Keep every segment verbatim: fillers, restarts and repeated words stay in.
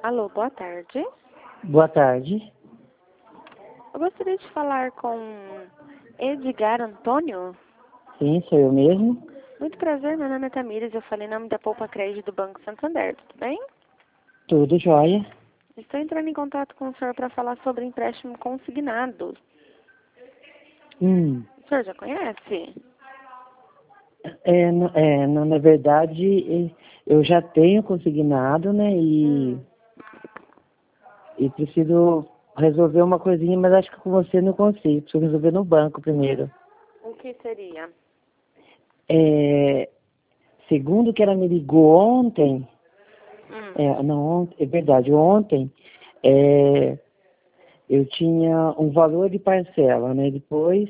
Alô, boa tarde. Boa tarde. Eu gostaria de falar com Edgar Antônio. Sim, sou eu mesmo. Muito prazer, meu nome é Tamires, eu falei em nome da Poupa Crédito do Banco Santander, tudo bem? Tudo jóia. Estou entrando em contato com o senhor para falar sobre empréstimo consignado. Hum, O senhor já conhece? é, na- é, na, na verdade, é, eu já tenho consignado, né? E, Hum. e preciso resolver uma coisinha, mas acho que com você não consigo. Preciso resolver no banco primeiro. O que seria? É, segundo que ela me ligou ontem, Hum. é, não, ontem, é verdade, ontem, é, eu tinha um valor de parcela, né? Depois,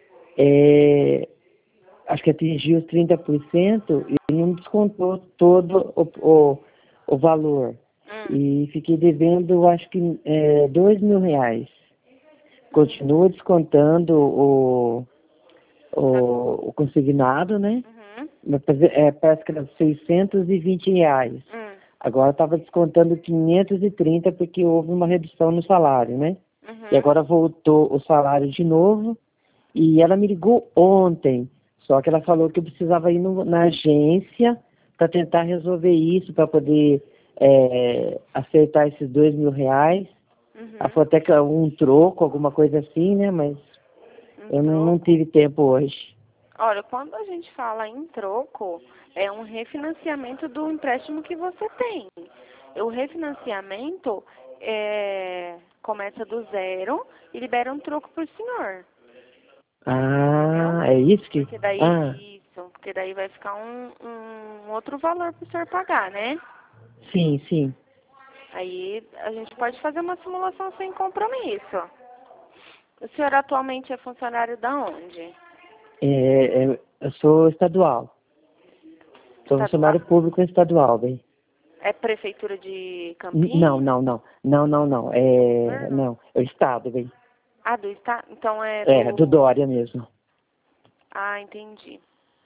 é, acho que atingiu os trinta por cento e não descontou todo o, o, o valor. Hum. E fiquei devendo, acho que, é, dois mil reais. Continua descontando o, o, o consignado, né? Uhum. Mas, é, parece que era seiscentos e vinte reais. Hum. Agora estava descontando quinhentos e trinta porque houve uma redução no salário, né? E Uhum. agora voltou o salário de novo. E ela me ligou ontem, só que ela falou que eu precisava ir no, na agência para tentar resolver isso, para poder é, acertar esses dois mil reais. Ela Uhum. falou até que é um troco, alguma coisa assim, né? Mas Um eu não, não troco? tive tempo hoje. Olha, quando a gente fala em troco, é um refinanciamento do empréstimo que você tem. O refinanciamento é, começa do zero e libera um troco para o senhor. Entendeu? Ah, é isso que... Porque daí, Ah, isso, porque daí vai ficar um, um outro valor para o senhor pagar, né? sim, sim. Aí a gente pode fazer uma simulação sem compromisso. O senhor atualmente é funcionário da onde? É, é, eu sou estadual. Sou Estadual? funcionário público estadual, bem. É prefeitura de N- Não, Campinas? não, não. Não, não, não. É, Governo? não. É o estado, bem. Ah, do estado? Então é É, do do... Dória mesmo. Ah, entendi.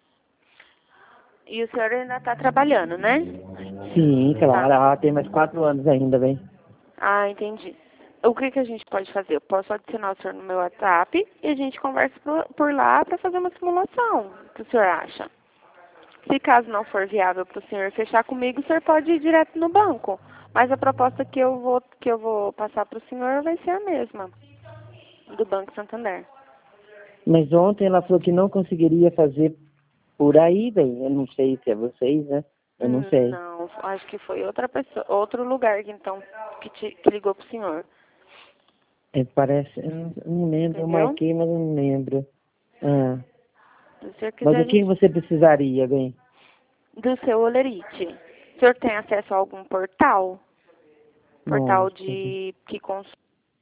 E o senhor ainda está trabalhando, né? Sim, Tá. claro. Ah, tem mais quatro anos ainda, bem. Ah, entendi. O que que a gente pode fazer? Eu posso adicionar o senhor no meu WhatsApp e a gente conversa por, por lá para fazer uma simulação. O que o senhor acha? Se caso não for viável para o senhor fechar comigo, o senhor pode ir direto no banco. Mas a proposta que eu vou, que eu vou passar para o senhor vai ser a mesma, do Banco Santander. Mas ontem ela falou que não conseguiria fazer por aí, bem. Eu não sei se é vocês, né? Eu não Hum, sei. não, acho que foi outra pessoa, outro lugar que então que, te, que ligou pro senhor, É, parece... Eu não, eu não lembro. Eu entendeu? marquei, mas eu não lembro. Ah. Se o senhor Mas quiser, o a que gente... você precisaria, bem? Do seu Olerite. O senhor tem acesso a algum portal? Portal Nossa. de que consulta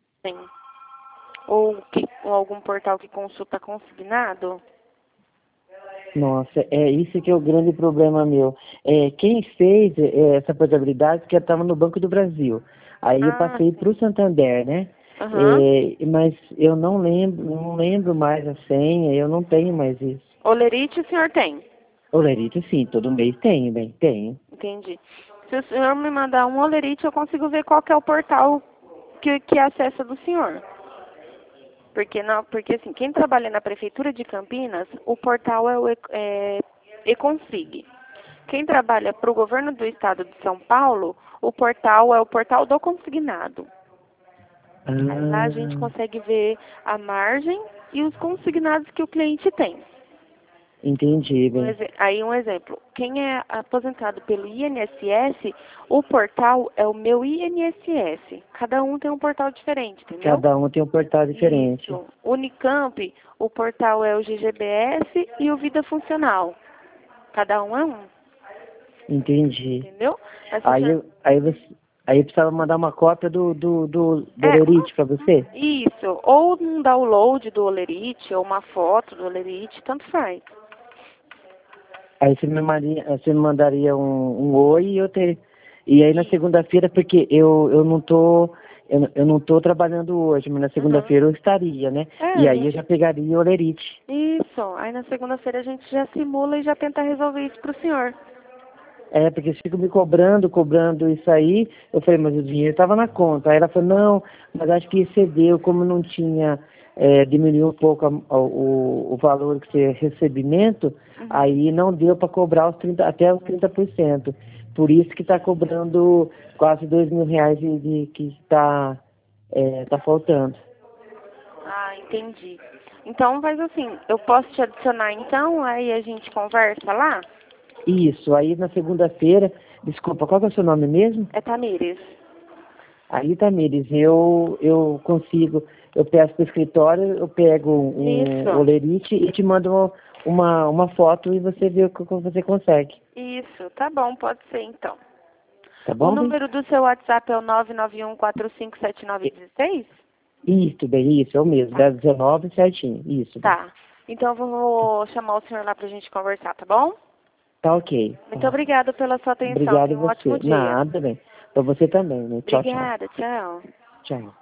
ou, que, ou algum portal que consulta consignado? Nossa, é isso que é o grande problema meu. É, quem fez é, essa portabilidade que estava no Banco do Brasil. Aí eu Ah, passei para o sim. Santander, né? Aham. É, mas eu não lembro, não lembro mais a senha, eu não tenho mais isso. Olerite o senhor tem? O Lerito, sim, todo mês tenho, bem, tenho. Entendi. Se o senhor me mandar um Olerite, eu consigo ver qual que é o portal que, que acessa do senhor. Porque, não, porque assim, quem trabalha na Prefeitura de Campinas, o portal é o E- é, Econsig. Quem trabalha para o governo do estado de São Paulo, o portal é o portal do consignado. Aí lá a gente Ah, consegue ver a margem e os consignados que o cliente tem. entendi, Um bem. exe- aí um exemplo, quem é aposentado pelo I N S S, o portal é o meu I N S S. Cada um tem um portal diferente, entendeu? Cada um tem um portal diferente. Isso. Unicamp, o portal é o G G B S e o Vida Funcional. Cada um é um, Entendi. entendeu? Mas se o Aí, senhor... eu- aí você, aí eu precisava mandar uma cópia do, do, do, do É, Lerite para você? isso. Ou um download do Olerite, ou uma foto do Olerite, tanto faz. Aí você me, mandaria, você me mandaria um, um oi e eu ter. E aí na Isso. segunda-feira, porque eu, eu não tô. Eu, eu não tô trabalhando hoje, mas na Uhum. segunda-feira eu estaria, né? É, E a aí eu já gente... pegaria o Lerite. Isso. Aí na segunda-feira a gente já simula e já tenta resolver isso pro senhor. É, porque eles ficam me cobrando, cobrando isso aí. Eu falei, mas o dinheiro estava na conta. Aí ela falou, não, mas acho que excedeu, como não tinha, é, diminuiu um pouco a, a, o, o valor que você recebimento, Uhum. aí não deu para cobrar os trinta, até os trinta por cento. Por isso que está cobrando quase dois mil reais de, de, que está é, tá faltando. Ah, entendi. Então faz assim, eu posso te adicionar então, aí a gente conversa lá? Isso, aí na segunda-feira, desculpa, qual que é o seu nome mesmo? É Tamires. Aí, Tamires, eu, eu consigo, eu peço para o escritório, eu pego um Isso, olerite e te mando uma, uma foto e você vê o que você consegue. isso, tá bom, pode ser então. Tá O bom, bem? número do seu WhatsApp é o nove nove um quatro cinco sete nove um seis? Isso, bem, isso, é o mesmo, Tá. dá dezenove certinho, isso, bem. Tá. Então eu vou chamar o senhor lá pra gente conversar, tá bom? Tá ok. Muito Tá. obrigada pela sua atenção. Obrigado Tenha um você. ótimo dia. Nada, bem. Para você também, né? Tchau, tchau. Obrigada, tchau. Tchau.